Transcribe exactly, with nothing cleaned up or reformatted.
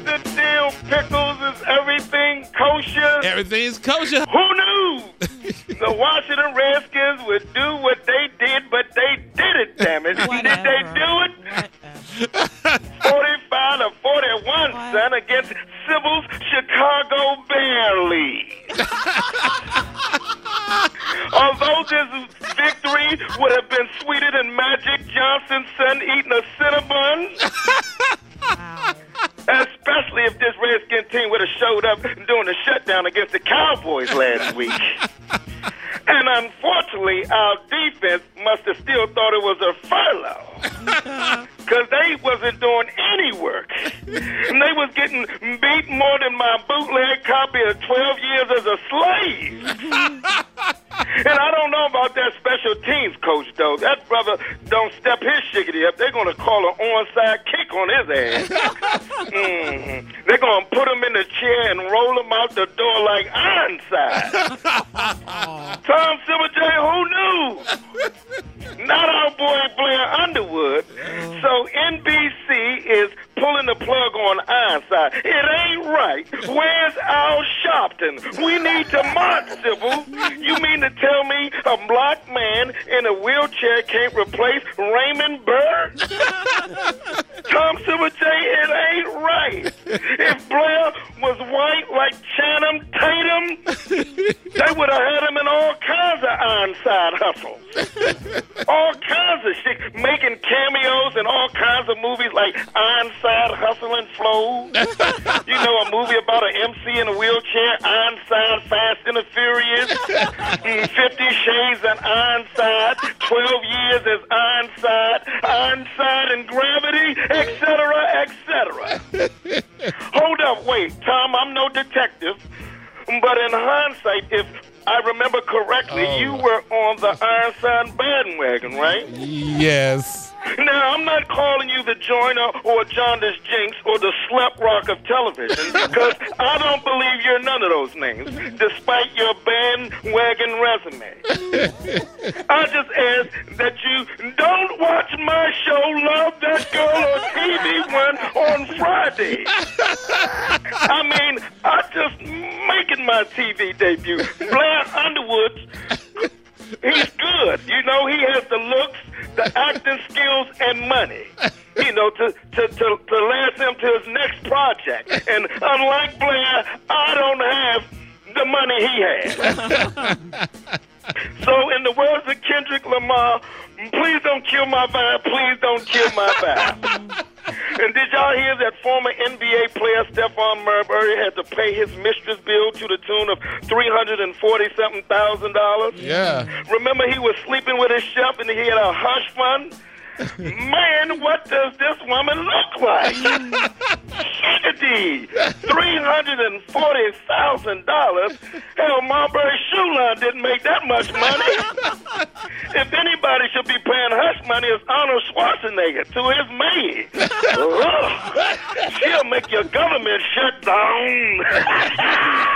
the dill pickles? Is everything kosher? Everything's kosher. Who knew the Washington Redskins would do what they did, but they did it, damn it. Whatever. Did they do it? forty-five to forty-one, What? son, against Sybil's Chicago Bear League. Although this victory would have been sweeter than Magic Johnson's son eating a Cinnabon, Wow. especially if this Redskin team would have showed up during the shutdown against the Cowboys last week. And unfortunately, our defense must have still thought it was a furlough. Because they wasn't doing any work. And they was getting beat more than my bootleg copy of twelve Years as a Slave. And I don't know about that special teams coach, though. That brother don't step his shiggity up. They're going to call an onside kick on his ass. Mm-hmm. They're going to put him in the chair and roll him out the door like Ironside. Tom Silverjay, who knew? Not our boy Blair Underwood. So N B C is pulling the plug on Ironside. It ain't right. Where's Al Sharpton? We need to march, Sybil. You mean to tell me a black man in a wheelchair can't replace Raymond Burr? Tom Silverjay, it ain't right. If Blair was white like Channing Tatum, they would have had him in all kinds of Ironside hustles. All kinds of shit. Making cameos in all kinds of movies like Ironside Hustle and Flow. You know, a movie about an M C in a wheelchair, Ironside Fast and the Furious. Fifty Shades and Ironside. Twelve Years as Ironside. Ironside and Gravity, et cetera, et cetera. Hold up, wait, Tom, I'm no detective. But in hindsight, if I remember correctly, Oh. you were on the Ironside bandwagon, right? Yes. Now, I'm not calling you the Joyner or Jaundice Jinx or the Slap Rock of television because I don't believe you're none of those names, despite your bandwagon resume. I just ask that you don't watch my show, Love That Girl, on T V One on Friday. I mean, I'm just making my T V debut. Blair Underwood, he's good. You know, he has the looks, the acting skills, and money, you know, to, to, to, to last him to his next project. And unlike Blair, I don't have the money he has. So in the words of Kendrick Lamar, please don't kill my vibe, please don't kill my vibe. And did y'all hear that former N B A player Stephon Marbury had to pay his mistress bill to the tune of three hundred forty something thousand dollars? Yeah. Remember he was sleeping with his chef and he had a hush fund? Man, what does this woman look like? Shiggity! three hundred forty thousand dollars? Hell, Marbury Shoe Line didn't make that much money. If anybody should be paying hush money, it's Arnold Schwarzenegger to his maid. Ugh. She'll make your government shut down.